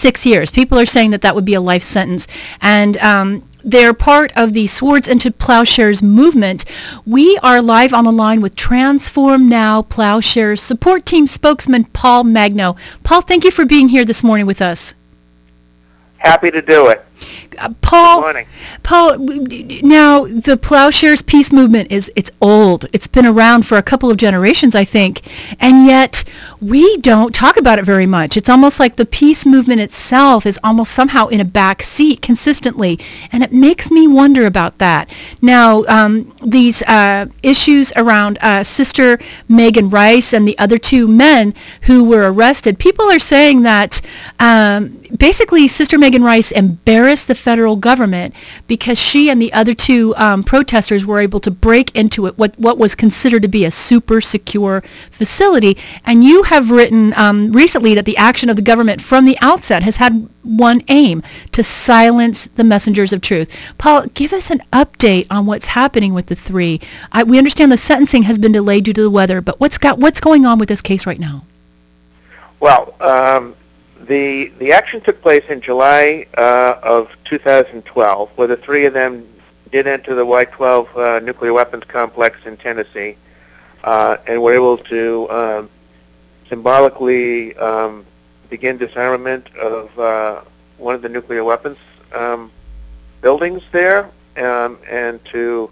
6 years. People are saying that that would be a life sentence. And they're part of the Swords into Plowshares movement. We are live on the line with Transform Now Plowshares support team spokesman Paul Magno. Paul, thank you for being here this morning with us. Happy to do it. Paul, Good morning. Paul, now the Plowshares peace movement it's old. It's been around for a couple of generations, I think, and yet we don't talk about it very much. It's almost like the peace movement itself is almost somehow in a back seat consistently, and it makes me wonder about that. Now, these issues around Sister Megan Rice and the other two men who were arrested, people are saying that basically Sister Megan Rice embarrassed the federal government because she and the other two protesters were able to break into it, what was considered to be a super secure facility. And you have written recently that the action of the government from the outset has had one aim: to silence the messengers of truth. Paul, give us an update on what's happening with the three. We understand the sentencing has been delayed due to the weather, but what's going on with this case right now? Well, the action took place in July of 2012, where the three of them did enter the Y-12 nuclear weapons complex in Tennessee, and were able to symbolically begin disarmament of one of the nuclear weapons buildings there, and to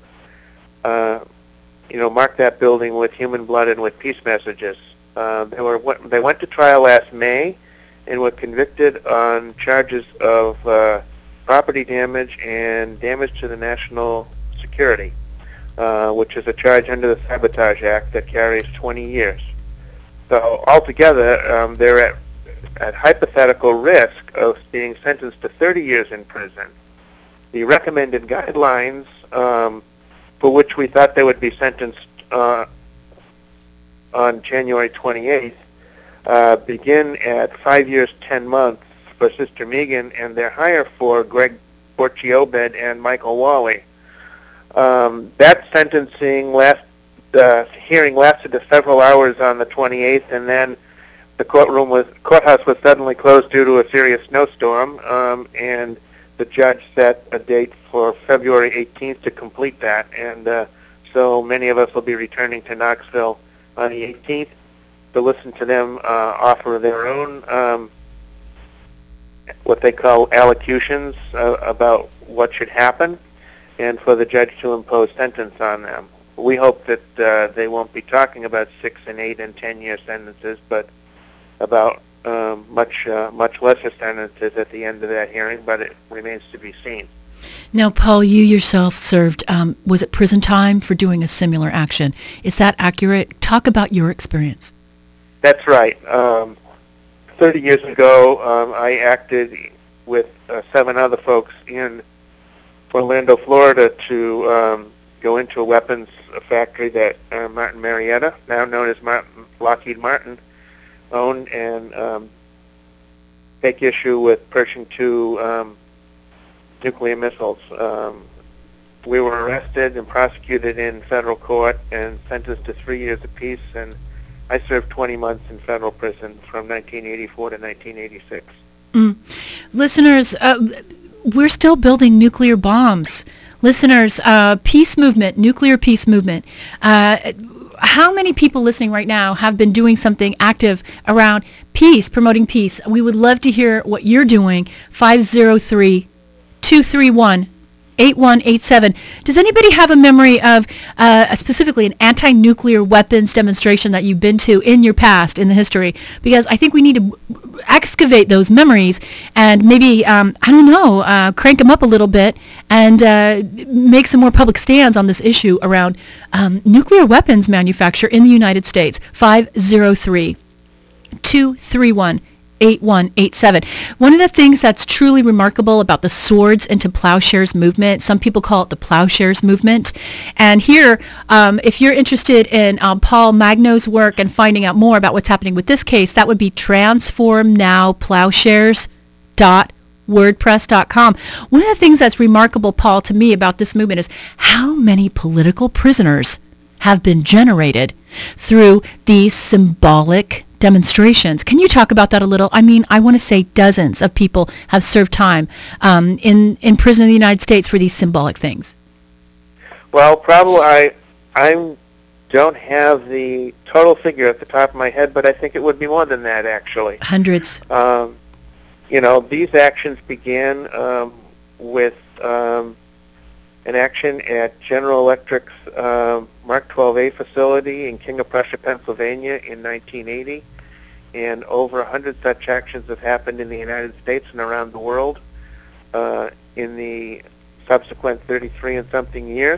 mark that building with human blood and with peace messages. They went to trial last May and were convicted on charges of property damage and damage to the national security, which is a charge under the Sabotage Act that carries 20 years. So altogether, they're at hypothetical risk of being sentenced to 30 years in prison. The recommended guidelines, for which we thought they would be sentenced on January 28th, begin at 5 years, 10 months for Sister Megan, and they're higher for Greg Borchiobed and Michael Wally. That sentencing hearing lasted several hours on the 28th, and then the courthouse was suddenly closed due to a serious snowstorm, and the judge set a date for February 18th to complete that, and so many of us will be returning to Knoxville on the 18th to listen to them offer their own what they call allocutions about what should happen, and for the judge to impose sentence on them. We hope that they won't be talking about 6 and 8 and 10-year sentences, but about much lesser sentences at the end of that hearing, but it remains to be seen. Now, Paul, you yourself served, was it prison time for doing a similar action? Is that accurate? Talk about your experience. That's right. 30 years ago, I acted with 7 other folks in Orlando, Florida, to go into a weapons factory that Martin Marietta, now known as Lockheed Martin, owned, and take issue with Pershing II nuclear missiles. We were arrested and prosecuted in federal court and sentenced to 3 years apiece, and I served 20 months in federal prison from 1984 to 1986. Listeners, we're still building nuclear bombs. Listeners, peace movement, nuclear peace movement. How many people listening right now have been doing something active around peace, promoting peace? We would love to hear what you're doing. 503-231-8187. Does anybody have a memory of specifically an anti-nuclear weapons demonstration that you've been to in your past, in the history? Because I think we need to excavate those memories and maybe, crank them up a little bit and make some more public stands on this issue around nuclear weapons manufacture in the United States. 503-231-8187. One of the things that's truly remarkable about the Swords into Plowshares movement, some people call it the Plowshares movement. And here, if you're interested in Paul Magno's work and finding out more about what's happening with this case, that would be transformnowplowshares.wordpress.com. One of the things that's remarkable, Paul, to me about this movement is how many political prisoners have been generated through these symbolic demonstrations. Can you talk about that a little? I mean, I want to say dozens of people have served time in prison in the United States for these symbolic things. Well, probably I don't have the total figure at the top of my head, but I think it would be more than that, actually. Hundreds. These actions began with an action at General Electric's Mark 12A facility in King of Prussia, Pennsylvania in 1980, and over 100 such actions have happened in the United States and around the world in the subsequent 33 and something years.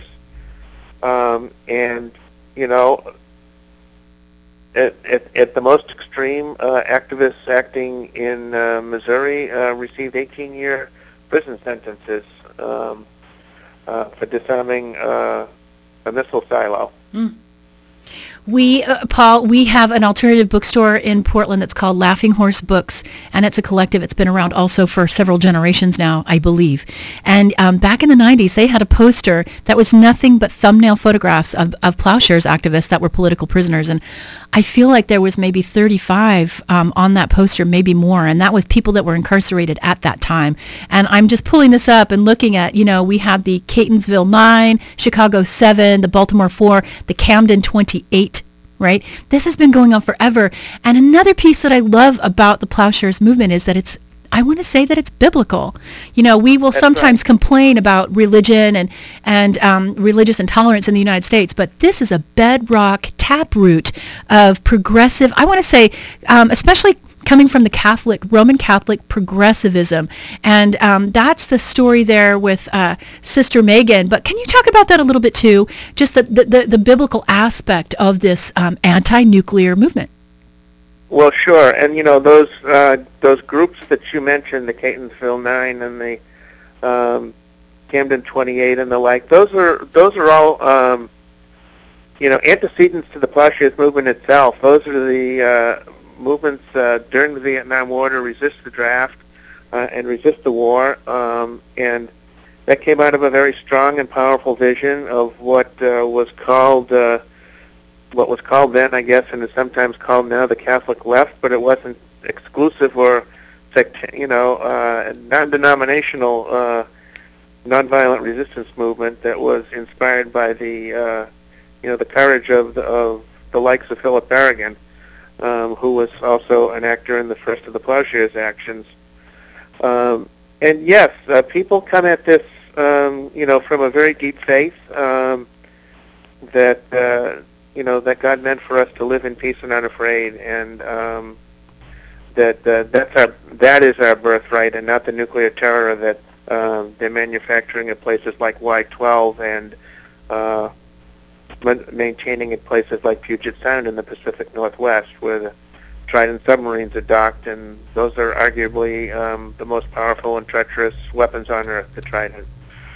At the most extreme, activists acting in Missouri received 18-year prison sentences for disarming a missile silo. Mm. Paul, we have an alternative bookstore in Portland that's called Laughing Horse Books, and it's a collective. It's been around also for several generations now, I believe. And back in the 90s, they had a poster that was nothing but thumbnail photographs of Plowshares activists that were political prisoners. And I feel like there was maybe 35 on that poster, maybe more, and that was people that were incarcerated at that time. And I'm just pulling this up and looking at, we have the Catonsville 9, Chicago 7, the Baltimore 4, the Camden 28, right? This has been going on forever. And another piece that I love about the Plowshares movement is that I want to say that it's biblical. We will sometimes complain about religion and religious intolerance in the United States, but this is a bedrock taproot of progressive, I want to say, especially coming from the Roman Catholic progressivism. And that's the story there with Sister Megan. But can you talk about that a little bit too? Just the biblical aspect of this anti-nuclear movement. Well, sure. And, those groups that you mentioned, the Catonsville 9 and the Camden 28 and the like, those are all, antecedents to the Plowshares movement itself. Those are the movements during the Vietnam War to resist the draft and resist the war, and that came out of a very strong and powerful vision of what was called then, I guess, and is sometimes called now the Catholic left, but it wasn't exclusive or non-denominational nonviolent resistance movement that was inspired by the courage of the likes of Philip Berrigan, who was also an actor in the first of the Plowshares actions. And yes, people come at this, from a very deep faith that God meant for us to live in peace and unafraid, and that is our birthright, and not the nuclear terror that they're manufacturing at places like Y-12 and maintaining at places like Puget Sound in the Pacific Northwest, where the Trident submarines are docked, and those are arguably the most powerful and treacherous weapons on Earth, the Trident.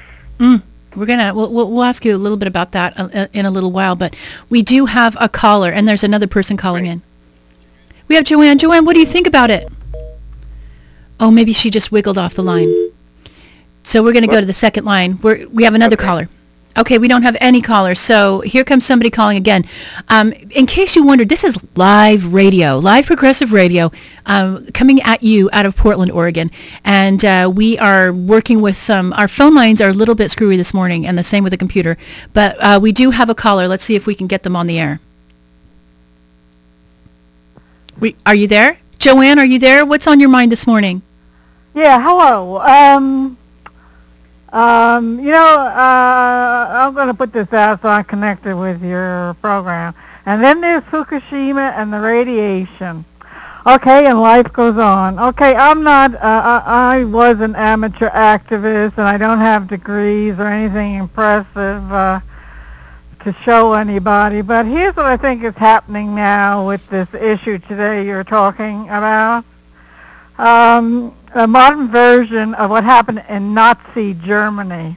We'll ask you a little bit about that in a little while, but we do have a caller, and there's another person calling in. We have Joanne. Joanne, what do you think about it? Oh, maybe she just wiggled off the line. So we're going to go to the second line. We have another caller. Okay, we don't have any callers, so here comes somebody calling again. In case you wondered, this is live radio, live progressive radio, coming at you out of Portland, Oregon. And we are working with our phone lines are a little bit screwy this morning, and the same with the computer. But we do have a caller. Let's see if we can get them on the air. Are you there? Joanne, are you there? What's on your mind this morning? Yeah, hello. I'm going to put this out so I'm connected with your program. And then there's Fukushima and the radiation. Okay, and life goes on. Okay, I was an amateur activist, and I don't have degrees or anything impressive to show anybody. But here's what I think is happening now with this issue today you're talking about. A modern version of what happened in Nazi Germany.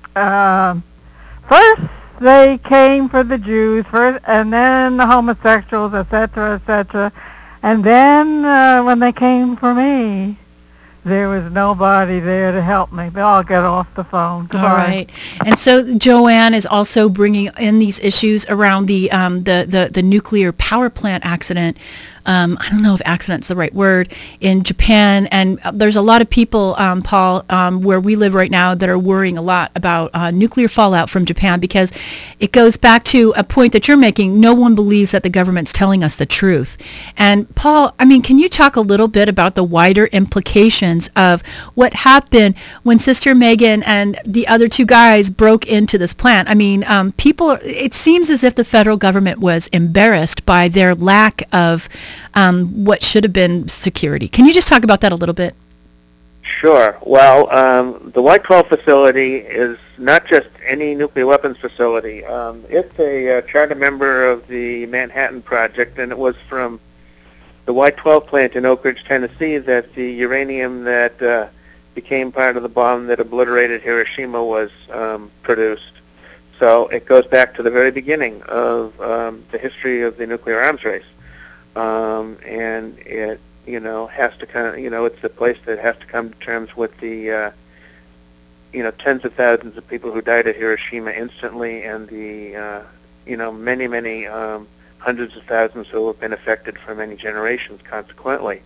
First, they came for the Jews, and then the homosexuals, etc., etc. And then when they came for me, there was nobody there to help me. But I'll get off the phone. Goodbye. All right. And so Joanne is also bringing in these issues around the nuclear power plant accident I don't know if accident's the right word, in Japan. And there's a lot of people, Paul, where we live right now that are worrying a lot about nuclear fallout from Japan, because it goes back to a point that you're making. No one believes that the government's telling us the truth. And Paul, I mean, can you talk a little bit about the wider implications of what happened when Sister Megan and the other two guys broke into this plant? I mean, it seems as if the federal government was embarrassed by their lack of what should have been security. Can you just talk about that a little bit? Sure. Well, the Y-12 facility is not just any nuclear weapons facility. It's a charter member of the Manhattan Project, and it was from the Y-12 plant in Oak Ridge, Tennessee, that the uranium that became part of the bomb that obliterated Hiroshima was produced. So it goes back to the very beginning of the history of the nuclear arms race. And it, has to kind of, it's the place that has to come to terms with the, tens of thousands of people who died at Hiroshima instantly, and the, many, many hundreds of thousands who have been affected for many generations consequently.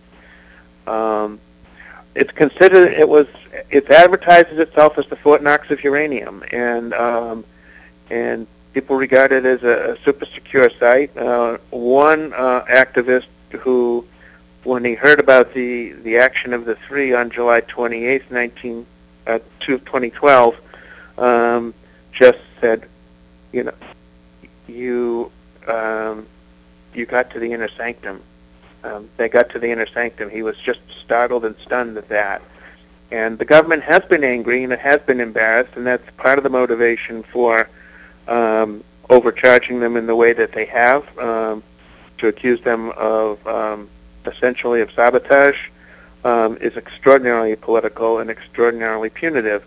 It's considered, it advertises itself as the Fort Knox of uranium, and people regard it as a super secure site. One activist who, when he heard about the action of the three on July 28th, 2012, just said, you got to the inner sanctum. They got to the inner sanctum. He was just startled and stunned at that. And the government has been angry, and it has been embarrassed, and that's part of the motivation for overcharging them in the way that they have, to accuse them of essentially of sabotage, is extraordinarily political and extraordinarily punitive.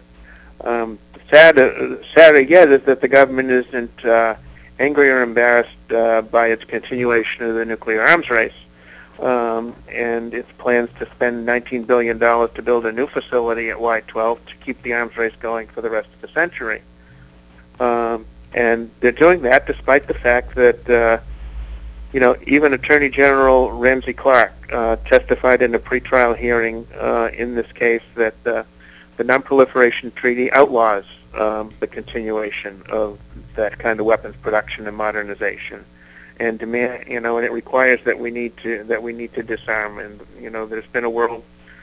Sadder yet is that the government isn't angry or embarrassed by its continuation of the nuclear arms race, and its plans to spend $19 billion to build a new facility at Y-12 to keep the arms race going for the rest of the century. And they're doing that despite the fact that, even Attorney General Ramsey Clark testified in a pretrial hearing in this case that the Non-Proliferation Treaty outlaws the continuation of that kind of weapons production and modernization, and demand, and it requires that we need to disarm. And there's been a world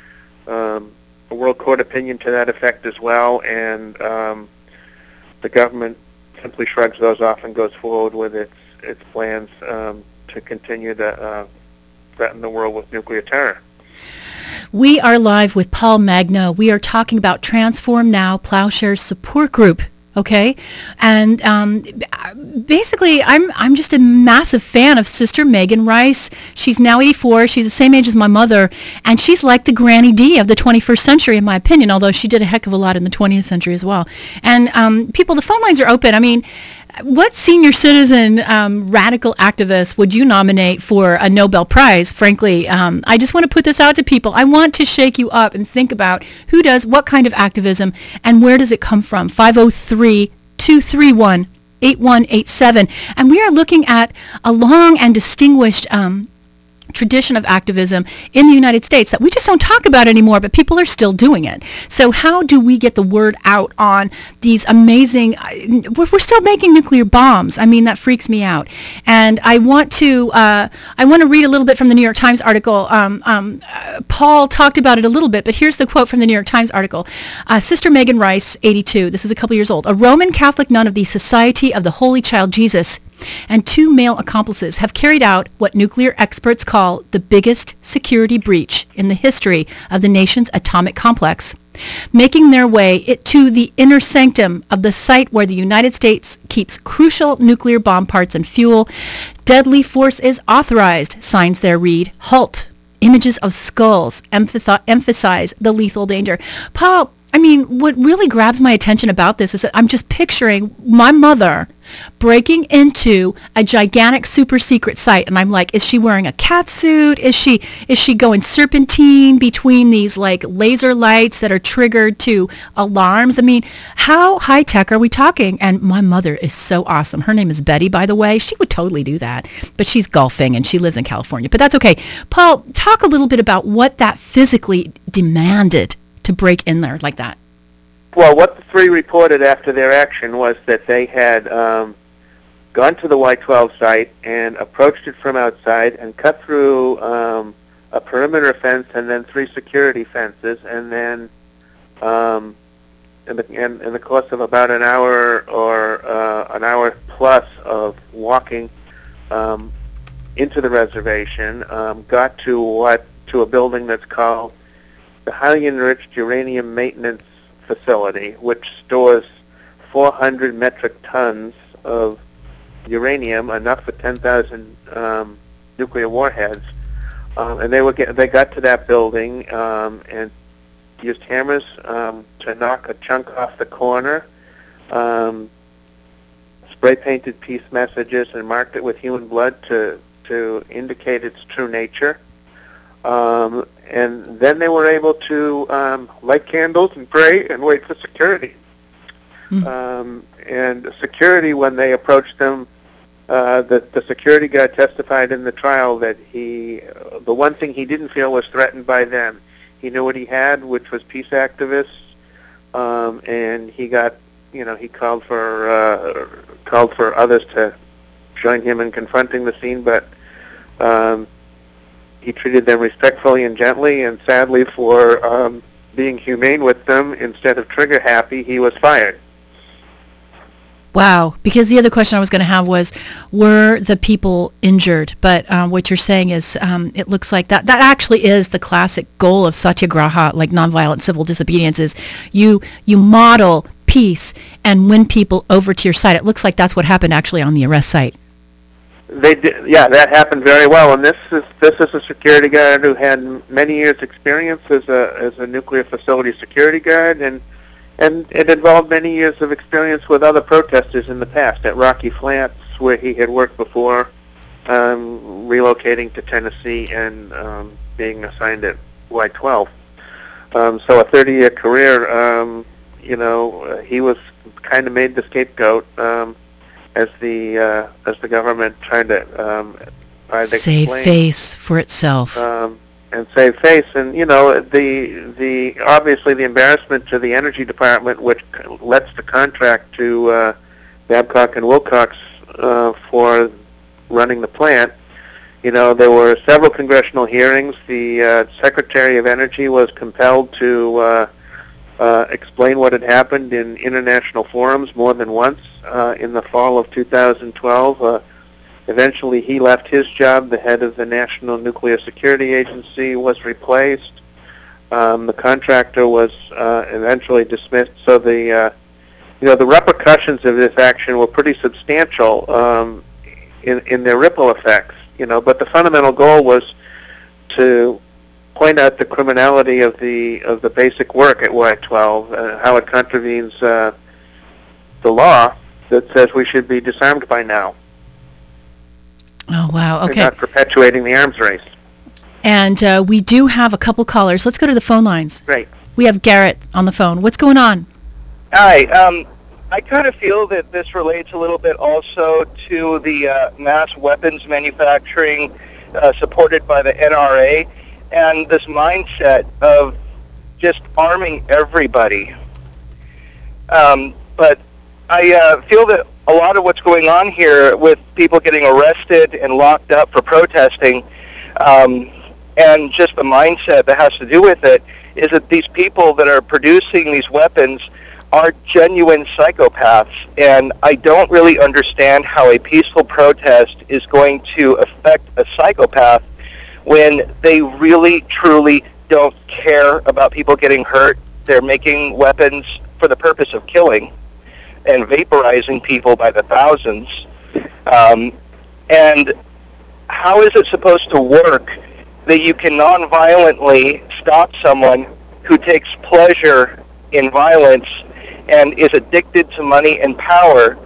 court opinion to that effect as well, and the government simply shrugs those off and goes forward with its plans to continue to threaten the world with nuclear terror. We are live with Paul Magno. We are talking about Transform Now Plowshares Support Group. Okay, and basically, I'm just a massive fan of Sister Megan Rice. She's now 84. She's the same age as my mother, and she's like the Granny D of the 21st century, in my opinion. Although she did a heck of a lot in the 20th century as well. And people, the phone lines are open. I mean, what senior citizen radical activist would you nominate for a Nobel Prize? Frankly, I just want to put this out to people. I want to shake you up and think about who does what kind of activism and where does it come from. 503-231-8187. And we are looking at a long and distinguished tradition of activism in the United States that we just don't talk about anymore, but people are still doing it. So how do we get the word out on these amazing, we're still making nuclear bombs. I mean, that freaks me out. And I want to read a little bit from the New York Times article. Paul talked about it a little bit, but here's the quote from the New York Times article. Sister Megan Rice, 82, this is a couple years old, a Roman Catholic nun of the Society of the Holy Child Jesus and two male accomplices have carried out what nuclear experts call the biggest security breach in the history of the nation's atomic complex, making their way to the inner sanctum of the site where the United States keeps crucial nuclear bomb parts and fuel. Deadly force is authorized, signs there read. Halt. Images of skulls emphasize the lethal danger. Paul, I mean, what really grabs my attention about this is that I'm just picturing my mother breaking into a gigantic super secret site. And I'm like, is she wearing a cat suit? Is she going serpentine between these like laser lights that are triggered to alarms? I mean, how high tech are we talking? And my mother is so awesome. Her name is Betty, by the way. She would totally do that, but she's golfing and she lives in California, but that's okay. Paul, talk a little bit about what that physically demanded to break in there like that. Well, what the three reported after their action was that they had gone to the Y-12 site and approached it from outside and cut through a perimeter fence and then 3 security fences, and then in the course of about an hour or an hour plus of walking into the reservation, got to a building that's called the Highly Enriched Uranium Maintenance Facility, which stores 400 metric tons of uranium, enough for 10,000 nuclear warheads. And they got to that building and used hammers to knock a chunk off the corner, spray painted peace messages, and marked it with human blood to indicate its true nature. And then they were able to light candles and pray and wait for security. And security, when they approached them, the security guard testified in the trial that the one thing he didn't feel was threatened by them. He knew what he had, which was peace activists, and he called for others to join him in confronting the scene, but he treated them respectfully and gently, and sadly for being humane with them instead of trigger happy, he was fired. Wow, because the other question I was going to have was, were the people injured? But what you're saying is it looks like that actually is the classic goal of satyagraha, like nonviolent civil disobedience, is you model peace and win people over to your side. It looks like that's what happened actually on the arrest site. They did, yeah, that happened very well. And this is a security guard who had many years' experience as a nuclear facility security guard, and it involved many years of experience with other protesters in the past at Rocky Flats, where he had worked before, relocating to Tennessee and being assigned at Y-12. So a 30-year career. He was kind of made the scapegoat. As the government tried to save face for itself, and save face, and the obviously the embarrassment to the Energy Department, which lets the contract to Babcock and Wilcox for running the plant. There were several congressional hearings. The Secretary of Energy was compelled to explain what had happened in international forums more than once. In the fall of 2012, eventually he left his job. The head of the National Nuclear Security Agency was replaced. The contractor was eventually dismissed. So the repercussions of this action were pretty substantial in their ripple effects. But the fundamental goal was to point out the criminality of the basic work at Y-12, how it contravenes the law that says we should be disarmed by now. Oh, wow. Okay. They're not perpetuating the arms race. And we do have a couple callers. Let's go to the phone lines. Great. We have Garrett on the phone. What's going on? Hi. I kind of feel that this relates a little bit also to the mass weapons manufacturing supported by the NRA and this mindset of just arming everybody. But I feel that a lot of what's going on here with people getting arrested and locked up for protesting and just the mindset that has to do with it is that these people that are producing these weapons are genuine psychopaths, and I don't really understand how a peaceful protest is going to affect a psychopath when they really, truly don't care about people getting hurt. They're making weapons for the purpose of killing and vaporizing people by the thousands. And how is it supposed to work that you can non-violently stop someone who takes pleasure in violence and is addicted to money and power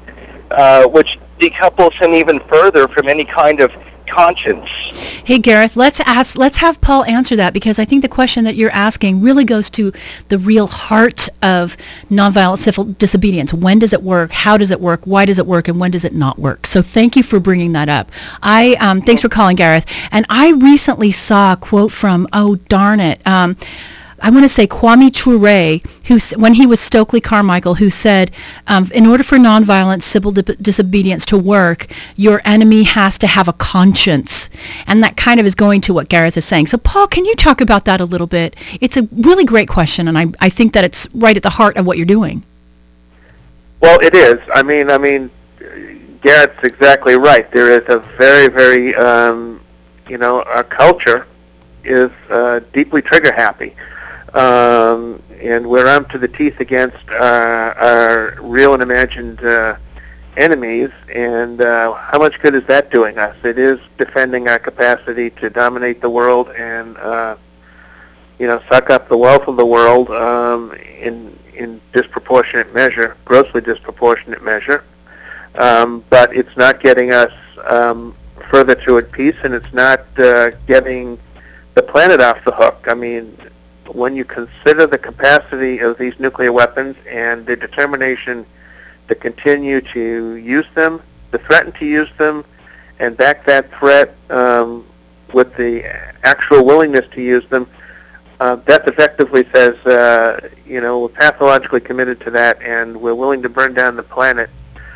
which decouples him even further from any kind of conscience. Hey Gareth, let's have Paul answer that, because I think the question that you're asking really goes to the real heart of nonviolent civil disobedience. When does it work? How does it work? Why does it work? And when does it not work? So thank you for bringing that up. Thanks for calling, Gareth. And I recently saw a quote from, I want to say Kwame Ture, when he was Stokely Carmichael, who said, in order for nonviolent civil disobedience to work, your enemy has to have a conscience. And that kind of is going to what Gareth is saying. So, Paul, can you talk about that a little bit? It's a really great question, and I think that it's right at the heart of what you're doing. Well, it is. I mean, Garrett's exactly right. There is a very, very, our culture is deeply trigger happy. And we're armed to the teeth against our real and imagined enemies, and how much good is that doing us? It is defending our capacity to dominate the world and, suck up the wealth of the world in disproportionate measure, grossly disproportionate measure. But it's not getting us further toward peace, and it's not getting the planet off the hook. I mean, when you consider the capacity of these nuclear weapons and the determination to continue to use them, to threaten to use them, and back that threat with the actual willingness to use them, that effectively says, we're pathologically committed to that, and we're willing to burn down the planet.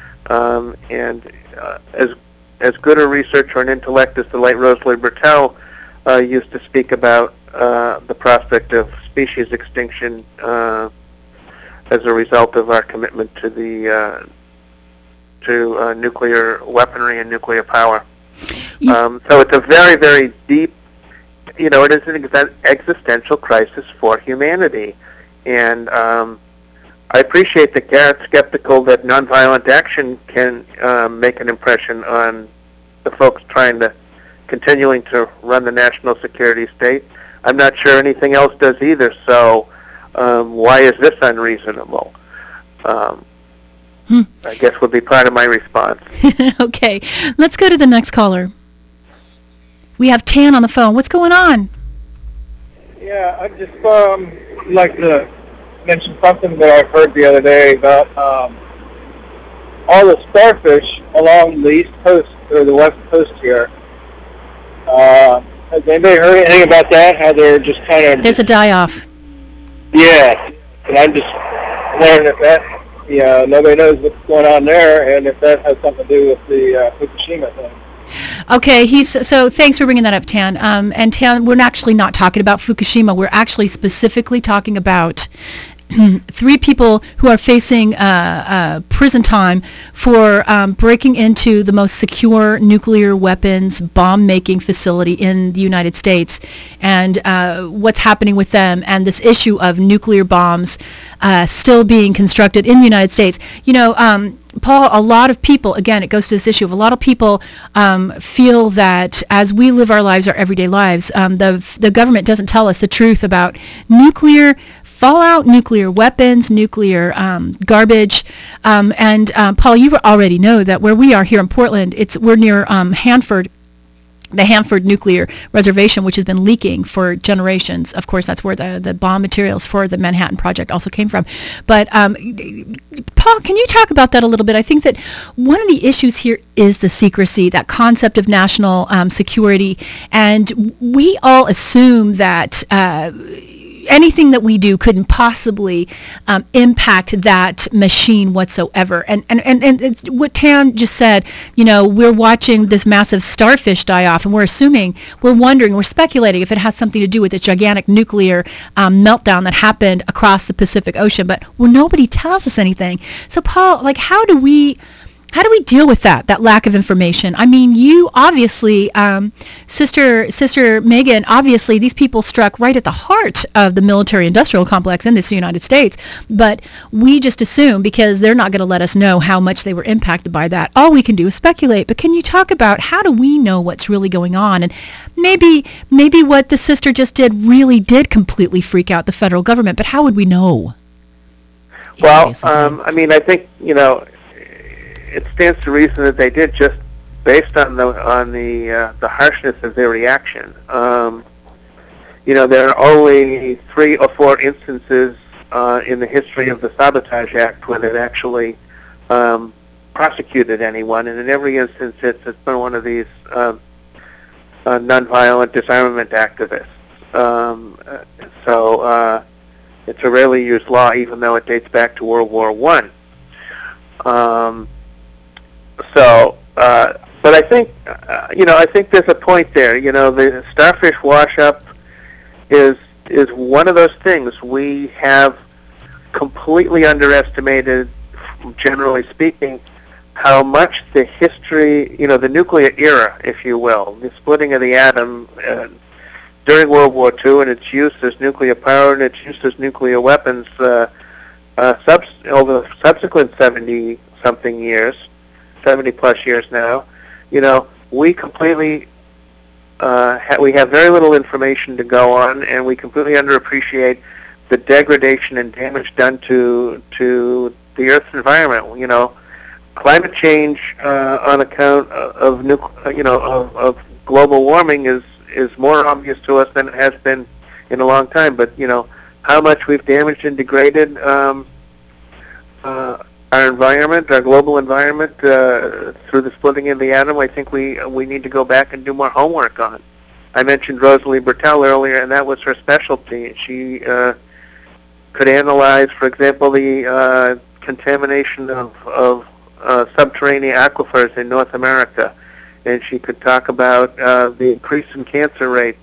As good a researcher and intellect as the late Rosalie Bertell used to speak about the prospect of species extinction as a result of our commitment to the to nuclear weaponry and nuclear power. So it's a very, very deep, it is an existential crisis for humanity. And I appreciate that Garrett's skeptical that nonviolent action can make an impression on the folks continuing to run the national security state. I'm not sure anything else does either, so why is this unreasonable? I guess would be part of my response. Okay, let's go to the next caller. We have Tan on the phone. What's going on? Yeah, I just like to mention something that I heard the other day about all the starfish along the east coast or the west coast here. Has anybody heard anything about that? How they're just kind of... There's a die-off. Yeah, and I'm just wondering if that, nobody knows what's going on there, and if that has something to do with the Fukushima thing. Okay, so thanks for bringing that up, Tan. And Tan, we're actually not talking about Fukushima. We're actually specifically talking about 3 people who are facing prison time for breaking into the most secure nuclear weapons bomb-making facility in the United States, and what's happening with them, and this issue of nuclear bombs still being constructed in the United States. Paul, a lot of people, again, it goes to this issue of a lot of people feel that as we live our lives, our everyday lives, the government doesn't tell us the truth about nuclear fallout, nuclear weapons, nuclear garbage, and Paul, you already know that where we are here in Portland, we're near Hanford, the Hanford Nuclear Reservation, which has been leaking for generations. Of course, that's where the bomb materials for the Manhattan Project also came from. But Paul, can you talk about that a little bit? I think that one of the issues here is the secrecy, that concept of national security, and we all assume that anything that we do couldn't possibly impact that machine whatsoever. And it's what Tan just said, we're watching this massive starfish die off, and we're wondering, we're speculating if it has something to do with the gigantic nuclear meltdown that happened across the Pacific Ocean, but nobody tells us anything. So Paul, how do we deal with that lack of information? I mean, you obviously, Sister Megan, obviously these people struck right at the heart of the military-industrial complex in this United States, but we just assume because they're not going to let us know how much they were impacted by that. All we can do is speculate, but can you talk about how do we know what's really going on? And maybe what the sister just did really did completely freak out the federal government, but how would we know? Well, I think, it stands to reason that they did, just based on the harshness of their reaction. There are only 3 or 4 instances in the history of the Sabotage Act where they've actually prosecuted anyone, and in every instance it's been one of these nonviolent disarmament activists. So it's a rarely used law, even though it dates back to World War I. But I think, I think there's a point there. The starfish wash-up is one of those things we have completely underestimated, generally speaking, how much the history, the nuclear era, if you will, the splitting of the atom during World War II and its use as nuclear power and its use as nuclear weapons over the subsequent 70-something years, 70-plus years now, we completely, we have very little information to go on, and we completely underappreciate the degradation and damage done to the Earth's environment. Climate change on account of of global warming is more obvious to us than it has been in a long time. But how much we've damaged and degraded our environment, our global environment, through the splitting of the atom, I think we need to go back and do more homework on. I mentioned Rosalie Bertell earlier, and that was her specialty. She could analyze, for example, the contamination of subterranean aquifers in North America, and she could talk about the increase in cancer rates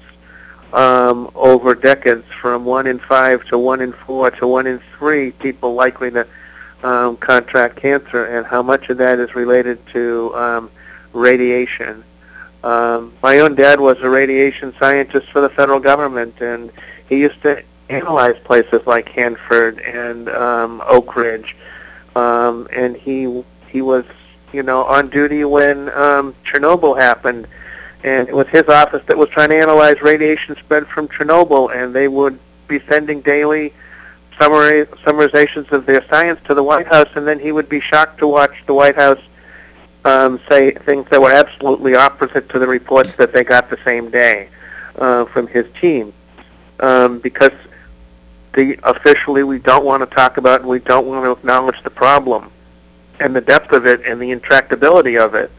over decades, from 1 in 5 to 1 in 4 to 1 in 3 people likely to contract cancer, and how much of that is related to radiation. My own dad was a radiation scientist for the federal government, and he used to analyze places like Hanford and Oak Ridge, and he was on duty when Chernobyl happened, and it was his office that was trying to analyze radiation spread from Chernobyl, and they would be sending daily summarizations of their science to the White House, and then he would be shocked to watch the White House say things that were absolutely opposite to the reports that they got the same day from his team, because officially we don't want to talk about and we don't want to acknowledge the problem and the depth of it and the intractability of it.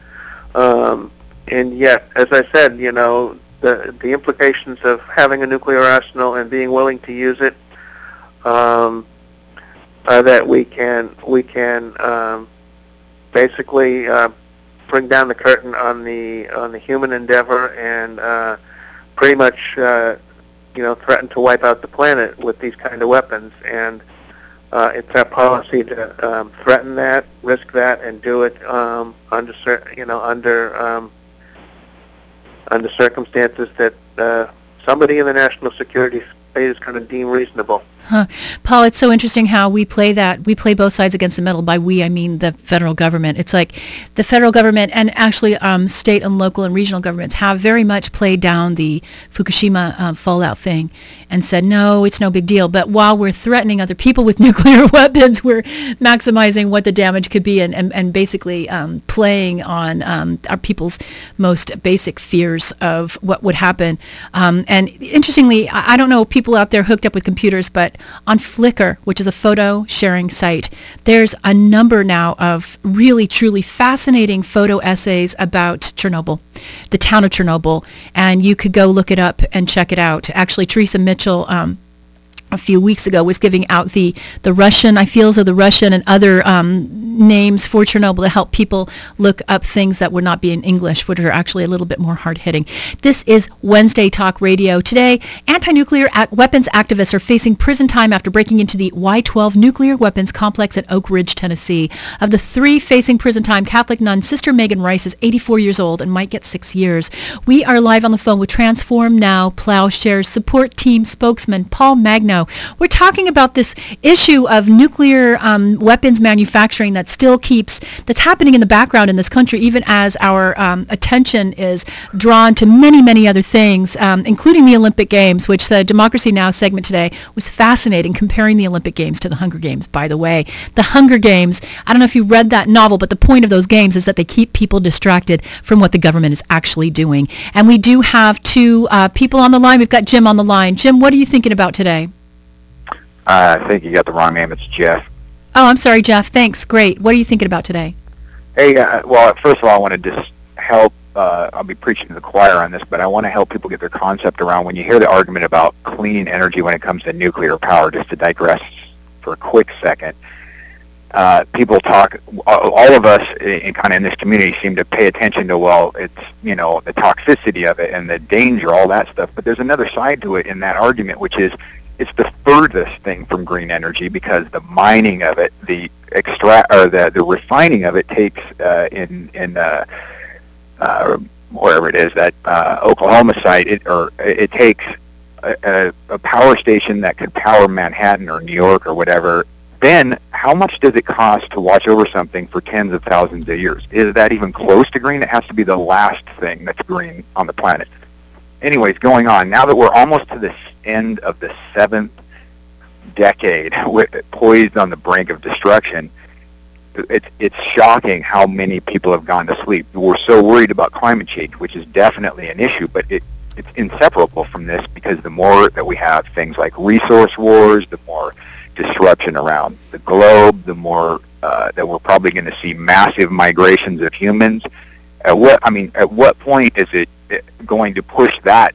And yet, as I said, the implications of having a nuclear arsenal and being willing to use it are that we can basically bring down the curtain on the human endeavor and pretty much threaten to wipe out the planet with these kind of weapons. And it's our policy to threaten that, risk that, and do it under circumstances that somebody in the national security state is going to deem reasonable. Paul, it's so interesting how we play that. We play both sides against the middle. By we, I mean the federal government. It's like the federal government and actually state and local and regional governments have very much played down the Fukushima fallout thing and said, no, it's no big deal. But while we're threatening other people with nuclear weapons, we're maximizing what the damage could be and basically playing on our people's most basic fears of what would happen. And interestingly, I don't know people out there hooked up with computers, but on Flickr, which is a photo sharing site, there's a number now of really, truly fascinating photo essays about Chernobyl, the town of Chernobyl, and you could go look it up and check it out. Actually, Teresa Mitchell a few weeks ago was giving out the Russian, I feel as though the Russian and other names for Chernobyl to help people look up things that would not be in English, which are actually a little bit more hard-hitting. This is Wednesday Talk Radio. Today, anti-nuclear weapons activists are facing prison time after breaking into the Y-12 nuclear weapons complex at Oak Ridge, Tennessee. Of the 3 facing prison time, Catholic nun Sister Megan Rice is 84 years old and might get 6 years. We are live on the phone with Transform Now Plowshares support team spokesman Paul Magno. show. We're talking about this issue of nuclear weapons manufacturing that's happening in the background in this country, even as our attention is drawn to many, many other things, including the Olympic Games, which the Democracy Now! Segment today was fascinating, comparing the Olympic Games to the Hunger Games, by the way. The Hunger Games, I don't know if you read that novel, but the point of those games is that they keep people distracted from what the government is actually doing. And we do have two people on the line. We've got Jim on the line. Jim, what are you thinking about today? I think you got the wrong name. It's Jeff. Oh, I'm sorry, Jeff. Thanks. Great. What are you thinking about today? Hey, well, first of all, I want to just help. I'll be preaching to the choir on this, but I want to help people get their concept around when you hear the argument about clean energy when it comes to nuclear power, just to digress for a quick second. People talk, all of us in this community seem to pay attention to, well, it's, the toxicity of it and the danger, all that stuff. But there's another side to it in that argument, which is it's the furthest thing from green energy because the mining of it, the refining of it takes wherever it is, that Oklahoma site, it takes a power station that could power Manhattan or New York or whatever. Then how much does it cost to watch over something for tens of thousands of years? Is that even close to green? It has to be the last thing that's green on the planet. Anyways, going on, now that we're almost to the end of the 7th decade, poised on the brink of destruction, it's shocking how many people have gone to sleep. We're so worried about climate change, which is definitely an issue, but it's inseparable from this because the more that we have things like resource wars, the more disruption around the globe, the more that we're probably going to see massive migrations of humans. At what point is it going to push that,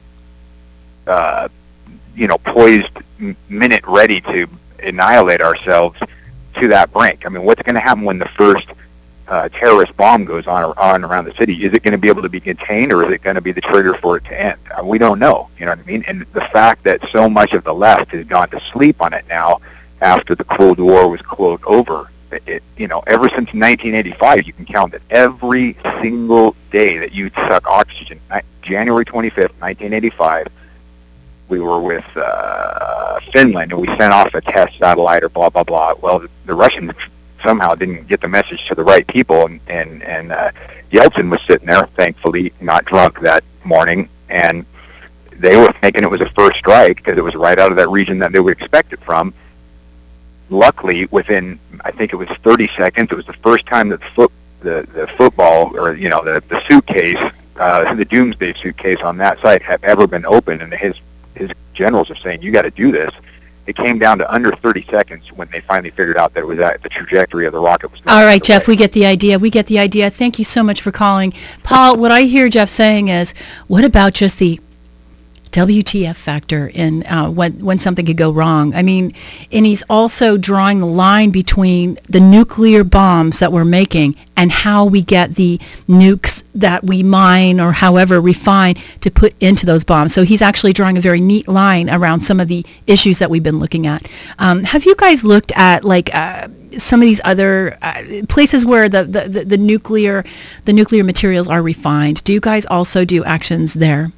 poised minute ready to annihilate ourselves to that brink? I mean, what's going to happen when the first terrorist bomb goes on around the city? Is it going to be able to be contained, or is it going to be the trigger for it to end? We don't know. You know what I mean? And the fact that so much of the left has gone to sleep on it now, after the Cold War was over, ever since 1985, you can count that every single day that you suck oxygen. January 25th, 1985, we were with Finland, and we sent off a test satellite or blah, blah, blah. Well, the Russians somehow didn't get the message to the right people, and Yeltsin was sitting there, thankfully not drunk that morning, and they were thinking it was a first strike because it was right out of that region that they would expect it from. Luckily, within, I think it was 30 seconds, it was the first time that the football, or the suitcase, the doomsday suitcase on that site have ever been opened, and his generals are saying, you got to do this. It came down to under 30 seconds when they finally figured out that it was the trajectory of the rocket was going. All right, Jeff, we get the idea. Thank you so much for calling. Paul, what I hear Jeff saying is, what about just the WTF factor in when something could go wrong? I mean, and he's also drawing the line between the nuclear bombs that we're making and how we get the nukes that we mine or however refine to put into those bombs. So he's actually drawing a very neat line around some of the issues that we've been looking at. Have you guys looked at some of these other places where the nuclear materials are refined? Do you guys also do actions there?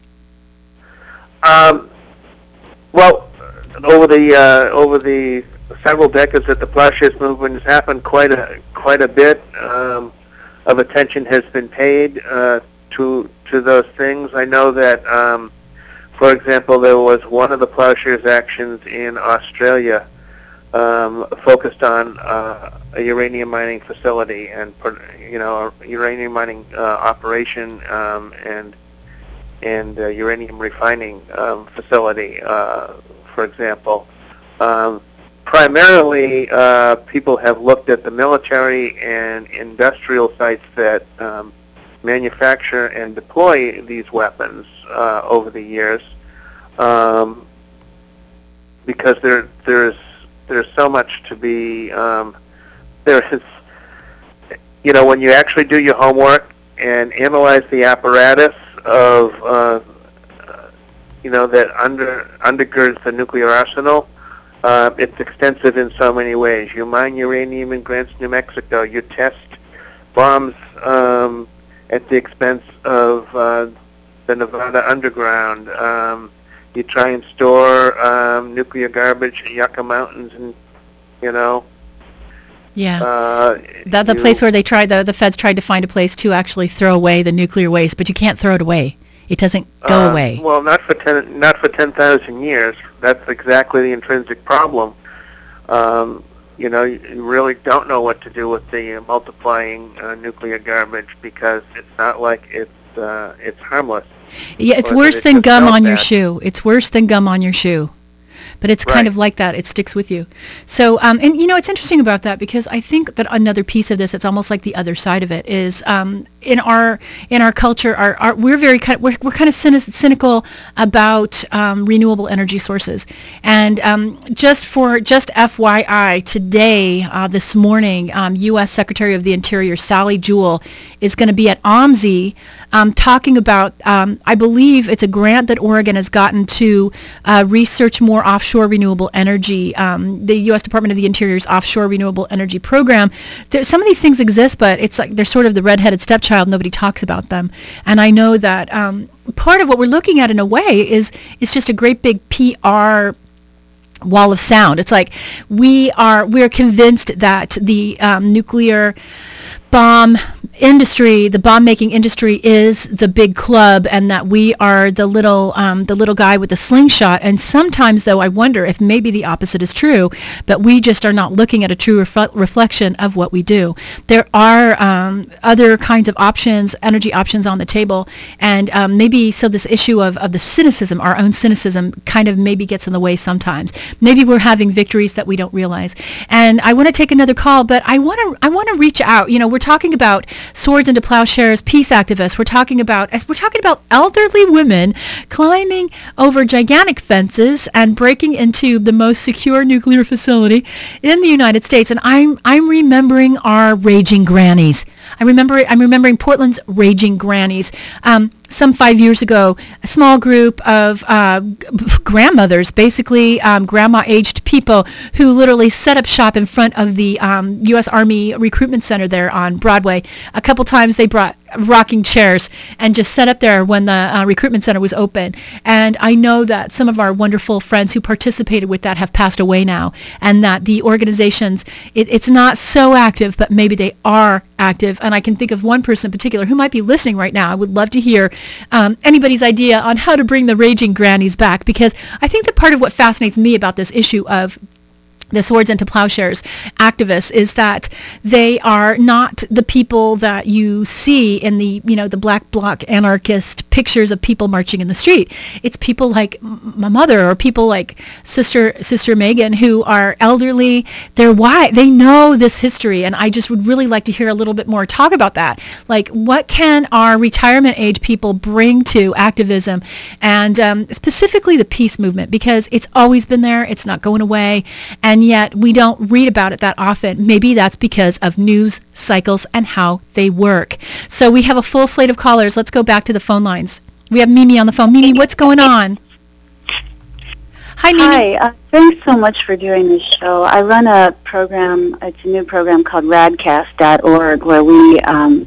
Well, over the several decades that the Plowshares movement has happened, quite a bit of attention has been paid to those things. I know that, for example, there was one of the Plowshares actions in Australia focused on a uranium mining facility and a uranium mining operation and uranium refining facility, for example. Primarily, people have looked at the military and industrial sites that manufacture and deploy these weapons over the years, because there's so much to be. When you actually do your homework and analyze the apparatus of that undergirds the nuclear arsenal, it's extensive in so many ways. You mine uranium in Grants, New Mexico. You test bombs at the expense of the Nevada underground. you try and store nuclear garbage in Yucca Mountains, and the place where they tried the feds tried to find a place to actually throw away the nuclear waste, but you can't throw it away. It doesn't go away. Well, not for 10,000 years. That's exactly the intrinsic problem. You really don't know what to do with the multiplying nuclear garbage, because it's not like it's harmless. Yeah, it's worse than gum on your shoe. It's worse than gum on your shoe. But it's kind of like that. It sticks with you. So, and it's interesting about that, because I think that another piece of this, it's almost like the other side of it, is in our culture, we're very we're kind of cynical about renewable energy sources. And just FYI, today, this morning, U.S. Secretary of the Interior Sally Jewell is going to be at OMSI talking about, I believe it's a grant that Oregon has gotten to research more offshore renewable energy. The U.S. Department of the Interior's offshore renewable energy program. Some of these things exist, but it's like they're sort of the redheaded stepchild. Nobody talks about them. And I know that part of what we're looking at in a way is just a great big PR wall of sound. It's like we're convinced that the nuclear bomb industry, the bomb-making industry, is the big club, and that we are the little guy with the slingshot. And sometimes, though, I wonder if maybe the opposite is true, but we just are not looking at a true reflection of what we do. There are other kinds of options, energy options on the table, and maybe so this issue of the cynicism, our own cynicism, kind of maybe gets in the way sometimes. Maybe we're having victories that we don't realize. And I want to take another call, but I want to reach out. We're talking about Swords into Plowshares, peace activists. We're talking about elderly women climbing over gigantic fences and breaking into the most secure nuclear facility in the United States. And I'm remembering our raging grannies. I'm remembering Portland's raging grannies. Some 5 years ago, a small group of grandmothers, basically grandma-aged people, who literally set up shop in front of the U.S. Army Recruitment Center there on Broadway. A couple times they brought rocking chairs and just set up there when the recruitment center was open. And I know that some of our wonderful friends who participated with that have passed away now, and that the organizations, it's not so active, but maybe they are active. And I can think of one person in particular who might be listening right now. I would love to hear anybody's idea on how to bring the raging grannies back, because I think that part of what fascinates me about this issue of the Swords into Plowshares activists is that they are not the people that you see in the black bloc anarchist pictures of people marching in the street. It's people like my mother, or people like Sister Megan, who are elderly. They know this history, and I just would really like to hear a little bit more talk about that. Like, what can our retirement age people bring to activism, and specifically the peace movement, because it's always been there. It's not going away, and yet we don't read about it that often. Maybe that's because of news cycles and how they work. So we have a full slate of callers. Let's go back to the phone lines. We have Mimi on the phone. Mimi, what's going on? Hi, Mimi. Hi. Thanks so much for doing this show. I run a program. It's a new program called radcast.org, where we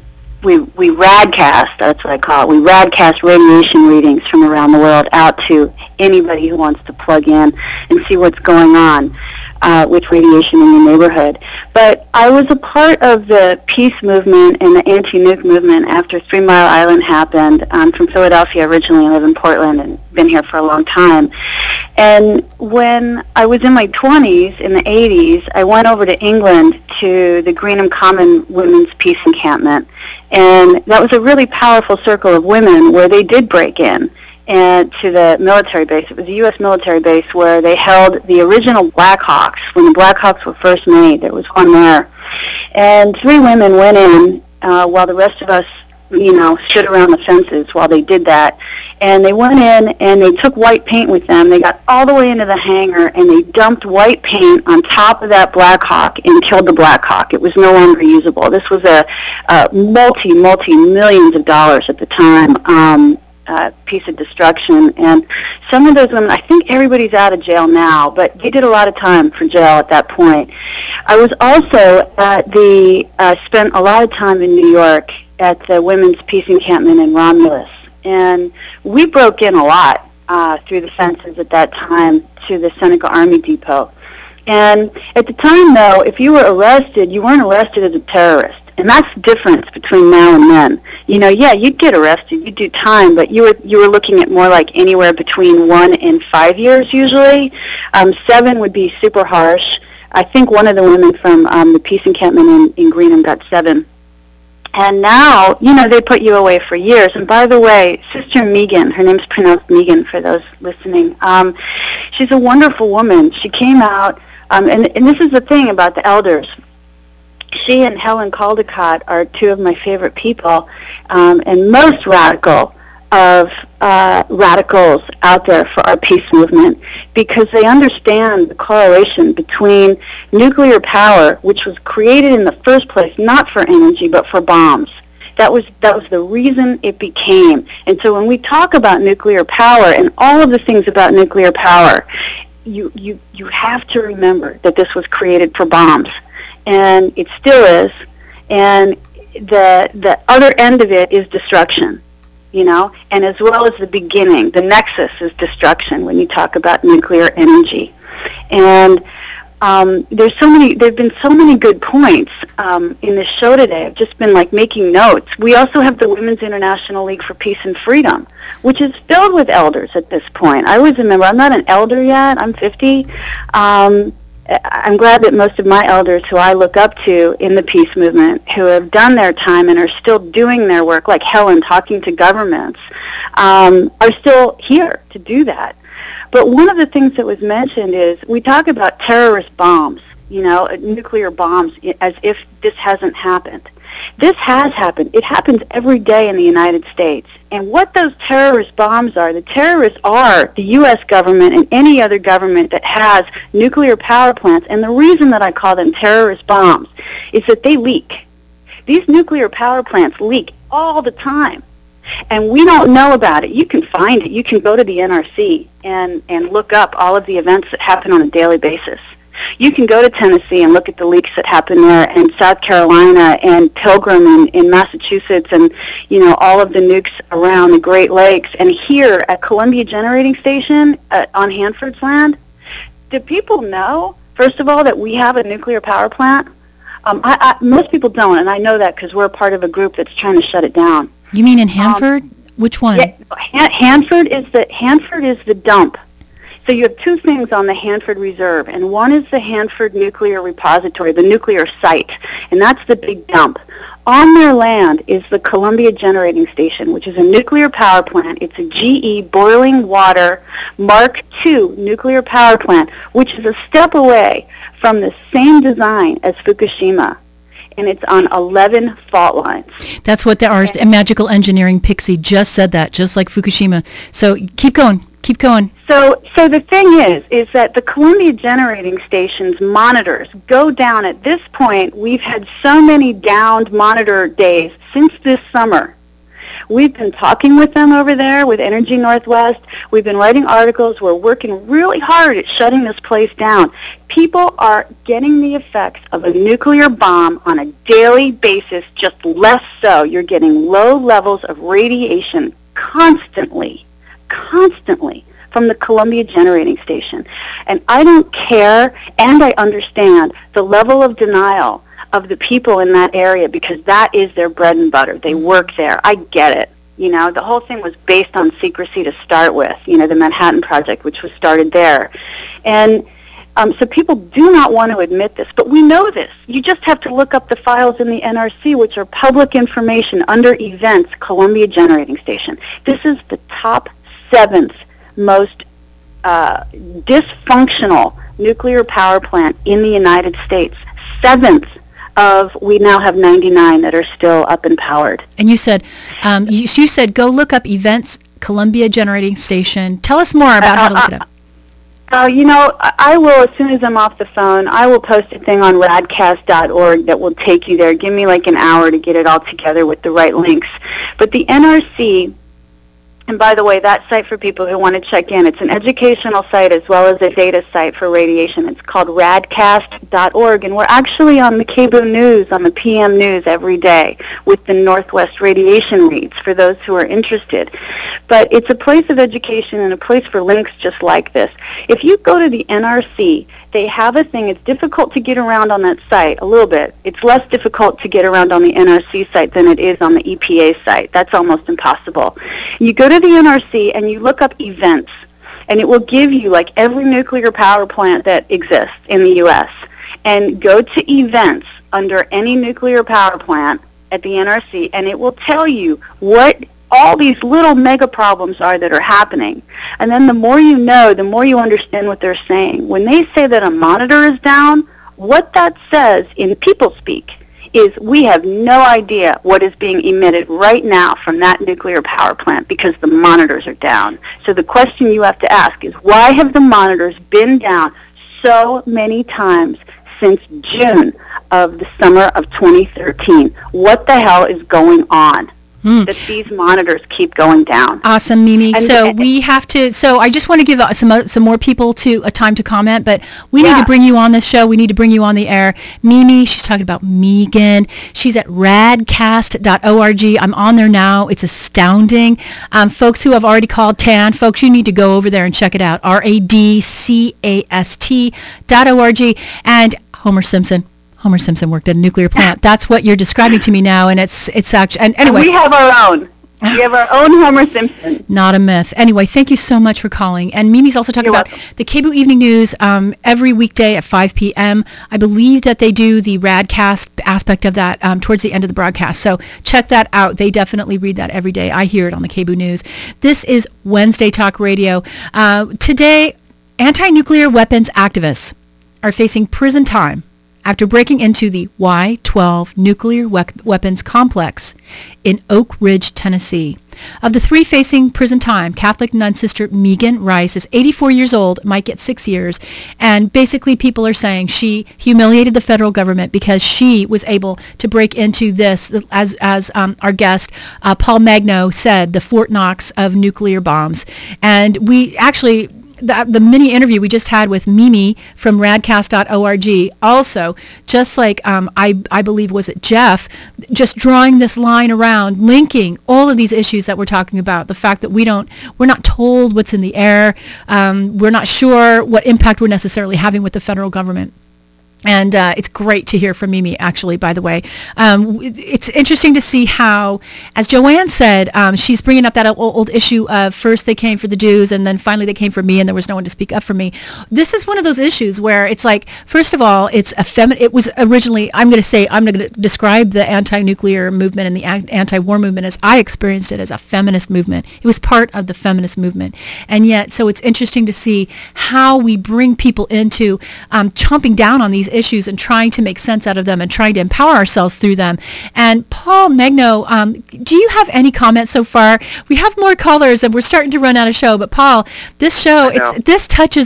radcast, that's what I call it. We radcast radiation readings from around the world out to anybody who wants to plug in and see what's going on with radiation in your neighborhood. But I was a part of the peace movement and the anti-nuke movement after 3 Mile Island happened. I'm from Philadelphia originally. I live in Portland and been here for a long time. And when I was in my 20s, in the 80s, I went over to England to the Greenham Common Women's Peace Encampment. And that was a really powerful circle of women where they did break in and to the military base. It was a U.S. military base where they held the original Blackhawks. When the Blackhawks were first made, there was one there. And 3 women went in while the rest of us, stood around the fences while they did that. And they went in and they took white paint with them. They got all the way into the hangar and they dumped white paint on top of that Blackhawk and killed the Blackhawk. It was no longer usable. This was a multi-millions of dollars at the time. Piece of destruction. And some of those women, I think everybody's out of jail now, but they did a lot of time for jail at that point. I was also at spent a lot of time in New York at the Women's Peace Encampment in Romulus, and we broke in a lot. through the fences at that time to the Seneca Army Depot. And at the time, though, if you were arrested, you weren't arrested as a terrorist. And that's the difference between now and then. You know, yeah, you'd get arrested, you'd do time, but you were looking at more like anywhere between 1 and 5 years usually. 7 would be super harsh. I think one of the women from the peace encampment in Greenham got 7. And now, you know, they put you away for years. And by the way, Sister Megan, her name's pronounced Megan for those listening, she's a wonderful woman. She came out, and this is the thing about the elders. She and Helen Caldecott are 2 of my favorite people, and most radical of radicals out there for our peace movement, because they understand the correlation between nuclear power, which was created in the first place not for energy but for bombs. That was the reason it became. And so when we talk about nuclear power and all of the things about nuclear power, you have to remember that this was created for bombs. And it still is, and the other end of it is destruction, you know, and as well as the beginning, the nexus is destruction when you talk about nuclear energy. And there've been so many good points in this show today. I've just been like making notes. We also have the Women's International League for Peace and Freedom, which is filled with elders at this point. I always remember, I'm not an elder yet, I'm 50. I'm glad that most of my elders who I look up to in the peace movement, who have done their time and are still doing their work, like Helen talking to governments, are still here to do that. But one of the things that was mentioned is we talk about terrorist bombs, you know, nuclear bombs, as if this hasn't happened. This has happened. It happens every day in the United States. And what those terrorist bombs are, the terrorists are the U.S. government and any other government that has nuclear power plants. And the reason that I call them terrorist bombs is that they leak. These nuclear power plants leak all the time. And we don't know about it. You can find it. You can go to the NRC and look up all of the events that happen on a daily basis. You can go to Tennessee and look at the leaks that happen there, and South Carolina and Pilgrim in Massachusetts, and, you know, all of the nukes around the Great Lakes. And here at Columbia Generating Station on Hanford's land, do people know, first of all, that we have a nuclear power plant? Most people don't, and I know that because we're part of a group that's trying to shut it down. You mean in Hanford? Which one? Yeah, Hanford is the dump. So you have 2 things on the Hanford Reserve, and one is the Hanford Nuclear Repository, the nuclear site, and that's the big dump. On their land is the Columbia Generating Station, which is a nuclear power plant. It's a GE boiling water Mark II nuclear power plant, which is a step away from the same design as Fukushima. And it's on 11 fault lines. That's what our magical engineering pixie just said, that, just like Fukushima. So keep going. Keep going. So the thing is that the Columbia Generating Station's monitors go down. At this point, we've had so many downed monitor days since this summer. We've been talking with them over there with Energy Northwest. We've been writing articles. We're working really hard at shutting this place down. People are getting the effects of a nuclear bomb on a daily basis, just less so. You're getting low levels of radiation constantly from the Columbia Generating Station. And I don't care, and I understand the level of denial of the people in that area, because that is their bread and butter. They work there. I get it. You know, the whole thing was based on secrecy to start with, you know, the Manhattan Project, which was started there. And so people do not want to admit this, but we know this. You just have to look up the files in the NRC, which are public information under events, Columbia Generating Station. This is the top 7th most dysfunctional nuclear power plant in the United States. 7th of, we now have 99 that are still up and powered. And you said, you said go look up events, Columbia Generating Station. Tell us more about how to look it up. You know, I will, as soon as I'm off the phone, I will post a thing on radcast.org that will take you there. Give me like an hour to get it all together with the right links. But the NRC And by the way, that site for people who want to check in, it's an educational site as well as a data site for radiation. It's called radcast.org, and we're actually on the KBOO News, on the PM News every day with the Northwest radiation reads for those who are interested. But it's a place of education and a place for links just like this. If you go to the NRC, they have a thing. It's difficult to get around on that site a little bit. It's less difficult to get around on the NRC site than it is on the EPA site. That's almost impossible. You go to the NRC and you look up events, and it will give you like every nuclear power plant that exists in the U.S. And go to events under any nuclear power plant at the NRC, and it will tell you what all these little mega problems are that are happening. And then the more you know, the more you understand what they're saying. When they say that a monitor is down, what that says in people speak is we have no idea what is being emitted right now from that nuclear power plant because the monitors are down. So the question you have to ask is, why have the monitors been down so many times since June of the summer of 2013? What the hell is going on? That these monitors keep going down. Awesome, Mimi. So we have to. So I just want to give some more people a time to comment, but we need to bring you on this show. We need to bring you on the air. Mimi, she's talking about Megan. She's at radcast.org. I'm on there now. It's astounding. Folks who have already called TAN, folks, you need to go over there and check it out. radcast.org. And Homer Simpson worked at a nuclear plant. That's what you're describing to me now, and it's actually. And anyway, we have our own. We have our own Homer Simpson. Not a myth. Anyway, thank you so much for calling. And Mimi's also talking about the KBOO Evening News every weekday at 5 p.m. I believe that they do the Radcast aspect of that towards the end of the broadcast. So check that out. They definitely read that every day. I hear it on the KBOO News. This is Wednesday Talk Radio. Today, anti-nuclear weapons activists are facing prison time after breaking into the Y-12 nuclear weapons complex in Oak Ridge, Tennessee. Of the three facing prison time, Catholic nun Sister Megan Rice is 84 years old, might get 6 years, and basically people are saying she humiliated the federal government because she was able to break into this, as our guest Paul Magno said, the Fort Knox of nuclear bombs. And we actually... The mini interview we just had with Mimi from radcast.org also, just like I believe was it Jeff, just drawing this line around, linking all of these issues that we're talking about, the fact that we're not told what's in the air, we're not sure what impact we're necessarily having with the federal government. And it's great to hear from Mimi, actually, by the way. It's interesting to see how, as Joanne said, she's bringing up that old issue of first they came for the Jews and then finally they came for me and there was no one to speak up for me. This is one of those issues where it's like, first of all, it was originally, I'm going to describe the anti-nuclear movement and the anti-war movement as I experienced it as a feminist movement. It was part of the feminist movement. And yet, so it's interesting to see how we bring people into chomping down on these issues and trying to make sense out of them and trying to empower ourselves through them. And Paul Magno, do you have any comments so far? We have more callers and we're starting to run out of show. But Paul, this show, this touches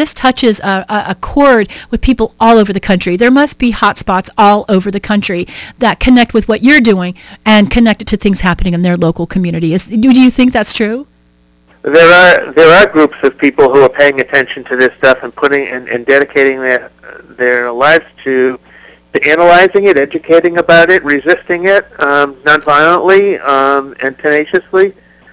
a chord with people all over the country. There must be hot spots all over the country that connect with what you're doing and connect it to things happening in their local community. Do you think that's true? There are groups of people who are paying attention to this stuff and putting and dedicating their lives to analyzing it, educating about it, resisting it nonviolently and tenaciously.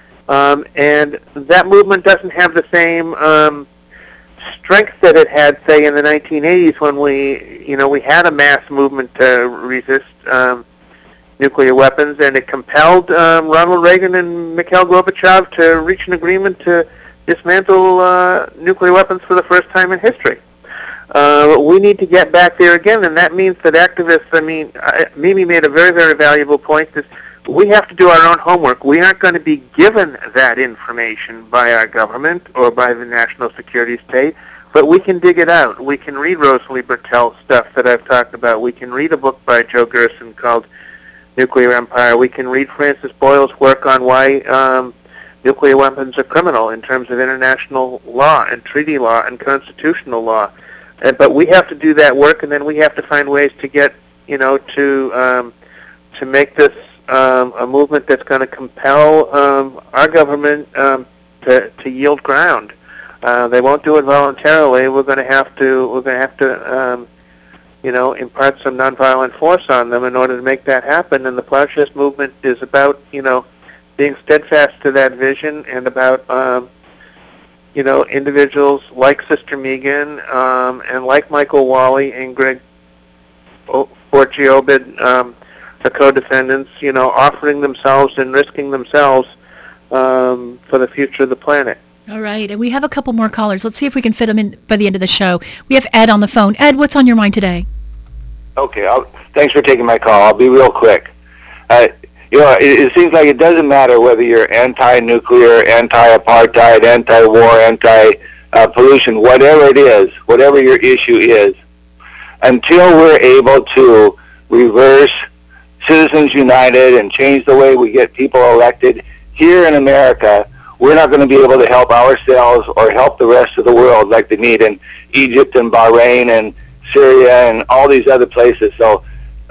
And that movement doesn't have the same strength that it had, say, in the 1980s when we had a mass movement to resist nuclear weapons, and it compelled Ronald Reagan and Mikhail Gorbachev to reach an agreement to dismantle nuclear weapons for the first time in history. We need to get back there again, and that means that activists, Mimi made a very, very valuable point, is we have to do our own homework. We aren't going to be given that information by our government or by the national security state, but we can dig it out. We can read Rosalie Bertell's stuff that I've talked about. We can read a book by Joe Gerson called Nuclear Empire. We can read Francis Boyle's work on why nuclear weapons are criminal in terms of international law and treaty law and constitutional law. But we have to do that work, and then we have to find ways to get, to make this a movement that's going to compel our government to yield ground. They won't do it voluntarily. We're going to have to impart some nonviolent force on them in order to make that happen. And the Plowshares movement is about, being steadfast to that vision and about, individuals like Sister Megan and like Michael Wally and Greg Borchiobed, the co-defendants, offering themselves and risking themselves for the future of the planet. All right, and we have a couple more callers. Let's see if we can fit them in by the end of the show. We have Ed on the phone. Ed, what's on your mind today? Okay, thanks for taking my call. I'll be real quick. It seems like it doesn't matter whether you're anti-nuclear, anti-apartheid, anti-war, anti-pollution, whatever it is, whatever your issue is, until we're able to reverse Citizens United and change the way we get people elected here in America, we're not going to be able to help ourselves or help the rest of the world like they need in Egypt and Bahrain and Syria and all these other places. So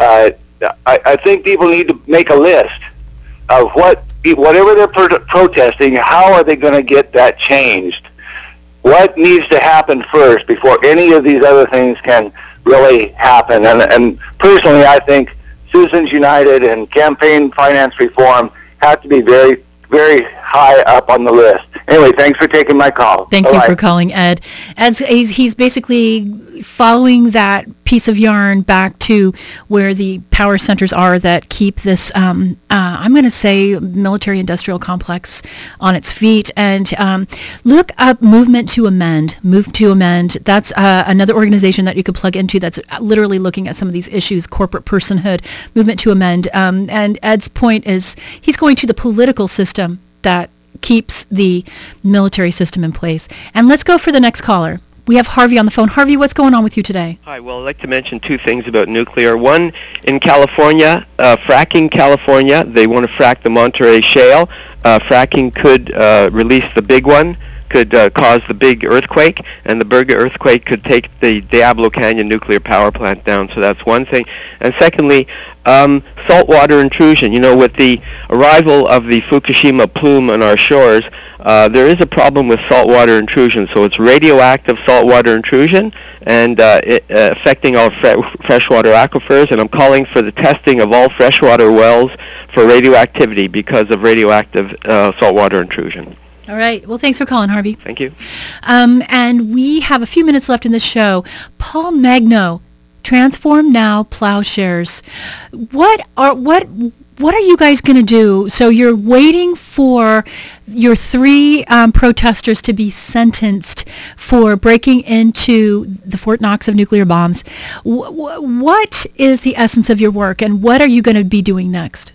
I think people need to make a list of whatever they're protesting, how are they going to get that changed? What needs to happen first before any of these other things can really happen? And personally, I think Citizens United and campaign finance reform have to be very, very high up on the list. Anyway, thanks for taking my call. Thank you for calling, Ed. He's basically following that piece of yarn back to where the power centers are that keep this, I'm going to say, military-industrial complex on its feet. And look up Movement to Amend. Move to Amend. That's another organization that you could plug into that's literally looking at some of these issues, corporate personhood, Movement to Amend. And Ed's point is he's going to the political system that keeps the military system in place. And let's go for the next caller. We have Harvey on the phone. Harvey, what's going on with you today? Hi, well, I'd like to mention two things about nuclear. One, in California, fracking California, they want to frack the Monterey Shale. Fracking could release the big one, could cause the big earthquake, and the Berga earthquake could take the Diablo Canyon nuclear power plant down. So that's one thing. And secondly, saltwater intrusion. With the arrival of the Fukushima plume on our shores, there is a problem with saltwater intrusion. So it's radioactive saltwater intrusion and affecting all freshwater aquifers. And I'm calling for the testing of all freshwater wells for radioactivity because of radioactive saltwater intrusion. All right. Well, thanks for calling, Harvey. Thank you. And we have a few minutes left in this show. Paul Magno, Transform Now Plowshares. What are you guys going to do? So you're waiting for your three protesters to be sentenced for breaking into the Fort Knox of nuclear bombs. What is the essence of your work, and what are you going to be doing next?